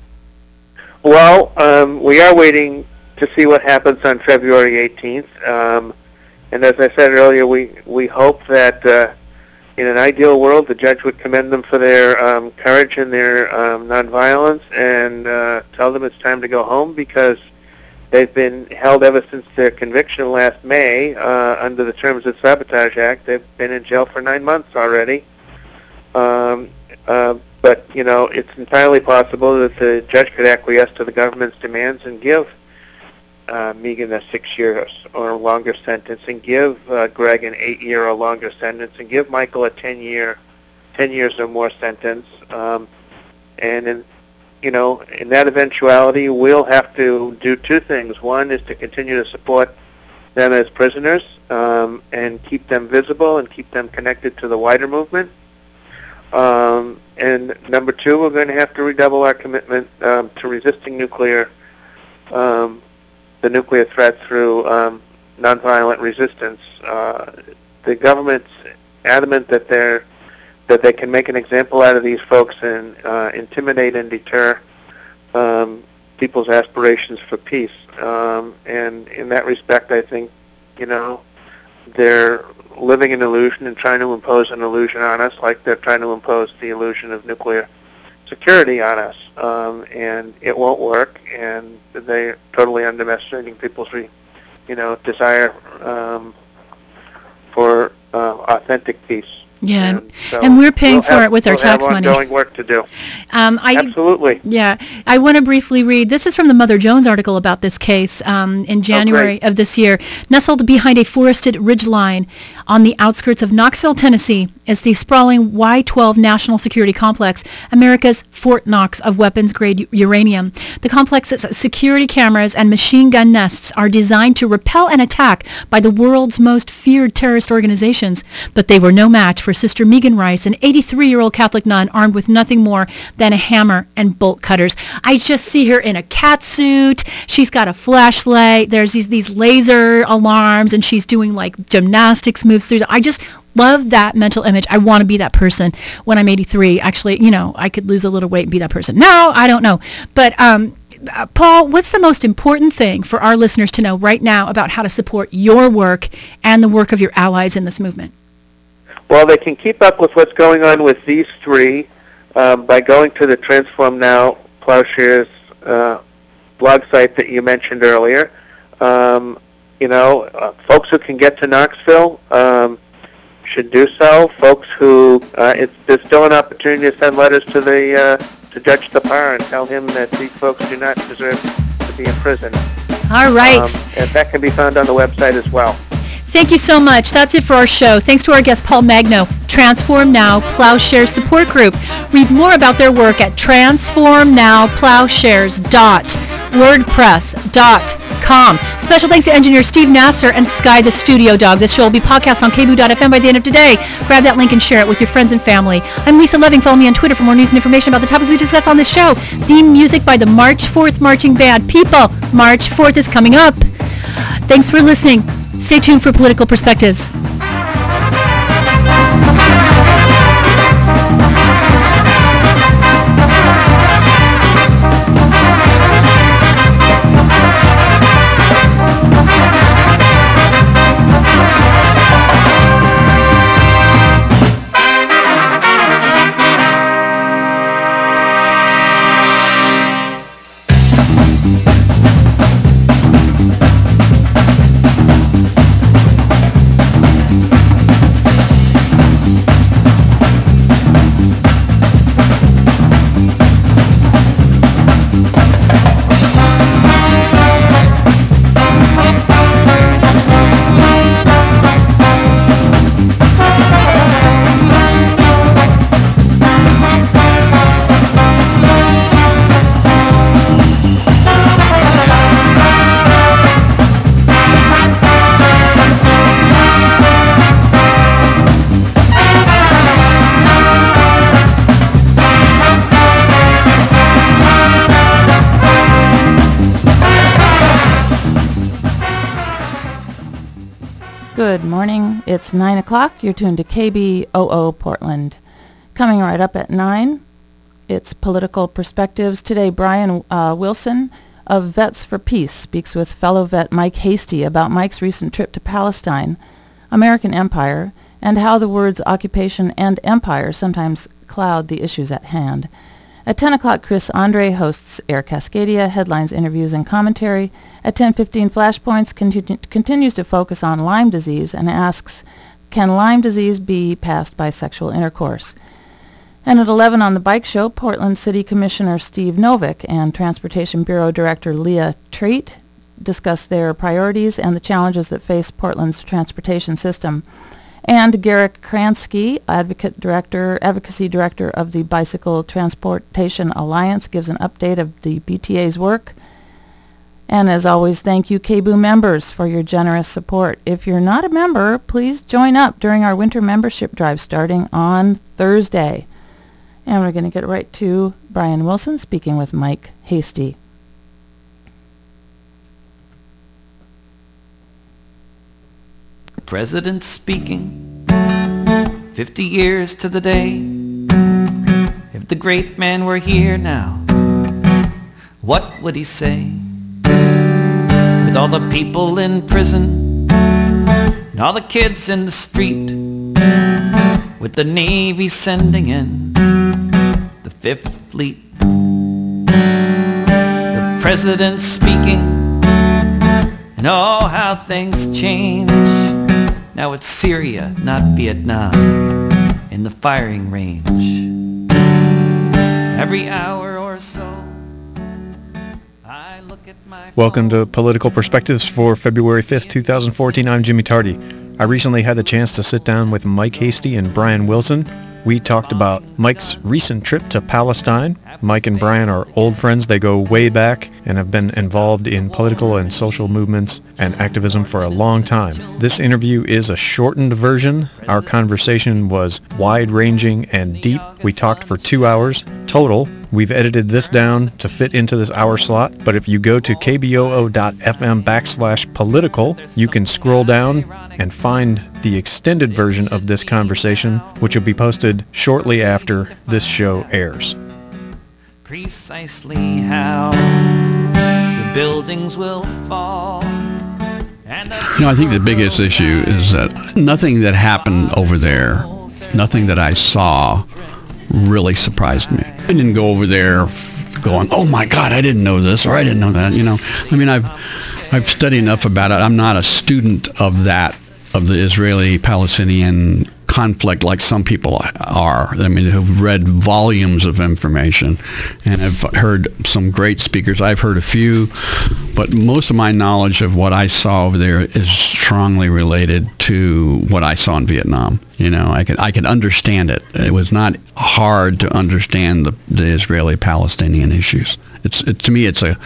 Well, we are waiting to see what happens on February 18th. And as I said earlier, we hope that in an ideal world, the judge would commend them for their courage and their nonviolence and tell them it's time to go home because they've been held ever since their conviction last May under the terms of the Sabotage Act. They've been in jail for 9 months already. But, it's entirely possible that the judge could acquiesce to the government's demands and give Megan a 6 years or longer sentence, and give Greg an 8-year or longer sentence, and give Michael a 10 years or more sentence. And in that eventuality, we'll have to do two things. One is to continue to support them as prisoners and keep them visible and keep them connected to the wider movement. And number two, we're going to have to redouble our commitment to resisting the nuclear threat through nonviolent resistance. The government's adamant that they can make an example out of these folks and intimidate and deter people's aspirations for peace. And in that respect, I think, they're living an illusion and trying to impose an illusion on us, like they're trying to impose the illusion of nuclear security on us, and it won't work, and they're totally underestimating people's, desire for authentic peace. Yeah, so and we're paying for it with our we'll tax have money. ongoing work to do. Absolutely. Yeah, I want to briefly read. This is from the Mother Jones article about this case in January of this year. Nestled behind a forested ridgeline on the outskirts of Knoxville, Tennessee, is the sprawling Y-12 National Security Complex, America's Fort Knox of weapons-grade uranium. The complex's security cameras and machine gun nests are designed to repel an attack by the world's most feared terrorist organizations, but they were no match for Sister Megan Rice, an 83-year-old Catholic nun armed with nothing more than a hammer and bolt cutters. I just see her in a cat suit. She's got a flashlight. There's these laser alarms, and she's doing like gymnastics moves through. I just love that mental image. I want to be that person when I'm 83. Actually, I could lose a little weight and be that person. Now, I don't know. But Paul, what's the most important thing for our listeners to know right now about how to support your work and the work of your allies in this movement? Well, they can keep up with what's going on with these three by going to the Transform Now Plowshares blog site that you mentioned earlier. Folks who can get to Knoxville should do so. Folks who there's still an opportunity to send letters to Judge Thapar and tell him that these folks do not deserve to be in prison. All right. And that can be found on the website as well. Thank you so much. That's it for our show. Thanks to our guest, Paul Magno, Transform Now Plowshares Support Group. Read more about their work at transformnowplowshares.wordpress.com. Special thanks to engineer Steve Nasser and Sky the Studio Dog. This show will be podcast on kboo.fm by the end of today. Grab that link and share it with your friends and family. I'm Lisa Loving. Follow me on Twitter for more news and information about the topics we discuss on this show. Theme music by the March 4th Marching Band. People, March 4th is coming up. Thanks for listening. Stay tuned for Political Perspectives. Good morning. It's 9 o'clock. You're tuned to KBOO Portland. Coming right up at 9, it's Political Perspectives. Today, Brian Wilson of Vets for Peace speaks with fellow vet Mike Hasty about Mike's recent trip to Palestine, American Empire, and how the words occupation and empire sometimes cloud the issues at hand. At 10 o'clock, Chris Andre hosts Air Cascadia, headlines, interviews, and commentary. At 10:15, Flashpoints continues to focus on Lyme disease and asks, can Lyme disease be passed by sexual intercourse? And at 11 on the Bike Show, Portland City Commissioner Steve Novick and Transportation Bureau Director Leah Treat discuss their priorities and the challenges that face Portland's transportation system. And Garrick Kransky, Advocacy Director of the Bicycle Transportation Alliance, gives an update of the BTA's work. And as always, thank you KBOO members for your generous support. If you're not a member, please join up during our winter membership drive starting on Thursday. And we're going to get right to Brian Wilson speaking with Mike Hasty. President speaking, 50 years to the day. If the great man were here now, what would he say? With all the people in prison and all the kids in the street, with the Navy sending in the Fifth Fleet, the president speaking, and oh, how things change. Now it's Syria, not Vietnam. in the firing range. Every hour or so, I look at my Welcome to Political Perspectives for February 5th, 2014. I'm Jimmy Tardy. I recently had the chance to sit down with Mike Hasty and Brian Wilson. We talked about Mike's recent trip to Palestine. Mike and Brian are old friends. They go way back and have been involved in political and social movements and activism for a long time. This interview is a shortened version. Our conversation was wide-ranging and deep. We talked for 2 hours total. We've edited this down to fit into this hour slot, but if you go to kboo.fm/political, you can scroll down and find the extended version of this conversation, which will be posted shortly after this show airs. Precisely how the buildings will fall. I think the biggest issue is that nothing that happened over there, nothing that I saw, really surprised me. I didn't go over there going, oh my God, I didn't know this, or I didn't know that, I've studied enough about it. I'm not a student of that, of the Israeli-Palestinian conflict like some people are. Who've read volumes of information and have heard some great speakers. I've heard a few, but most of my knowledge of what I saw over there is strongly related to what I saw in Vietnam. I could understand it. It was not hard to understand the Israeli-Palestinian issues. To me, it's the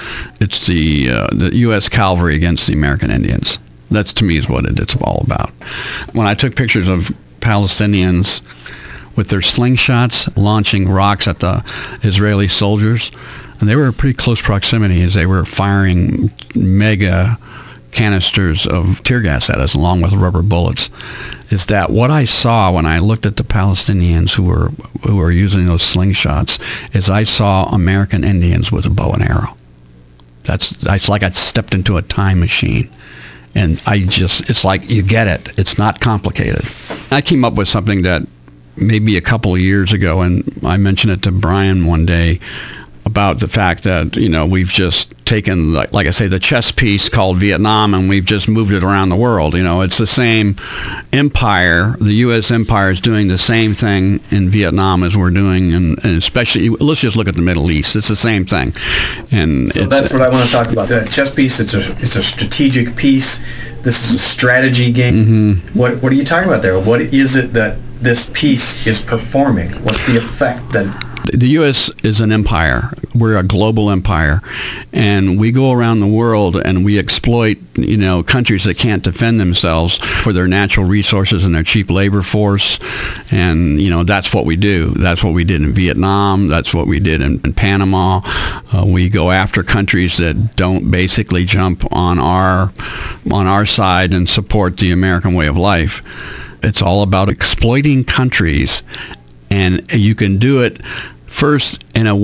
U.S. cavalry against the American Indians. That's, to me, is what it's all about. When I took pictures of Palestinians with their slingshots launching rocks at the Israeli soldiers, and they were in pretty close proximity as they were firing mega canisters of tear gas at us along with rubber bullets, is that what I saw when I looked at the Palestinians who were using those slingshots is I saw American Indians with a bow and arrow. It's like I stepped into a time machine. And it's like, you get it. It's not complicated. I came up with something that maybe a couple of years ago, and I mentioned it to Brian one day, about the fact that, we've just taken, like I say, the chess piece called Vietnam, and we've just moved it around the world. It's the same empire. The U.S. empire is doing the same thing in Vietnam as we're doing, and especially, let's just look at the Middle East. It's the same thing. And so that's what I want to talk about. The chess piece, it's a strategic piece. This is a strategy game. Mm-hmm. What are you talking about there? What is it that this piece is performing? What's the effect that... The U.S. is an empire. We're a global empire, and we go around the world and we exploit, countries that can't defend themselves for their natural resources and their cheap labor force, and that's what we do. That's what we did in Vietnam. That's what we did in Panama. We go after countries that don't basically jump on our side and support the American way of life. It's all about exploiting countries, and you can do it first in a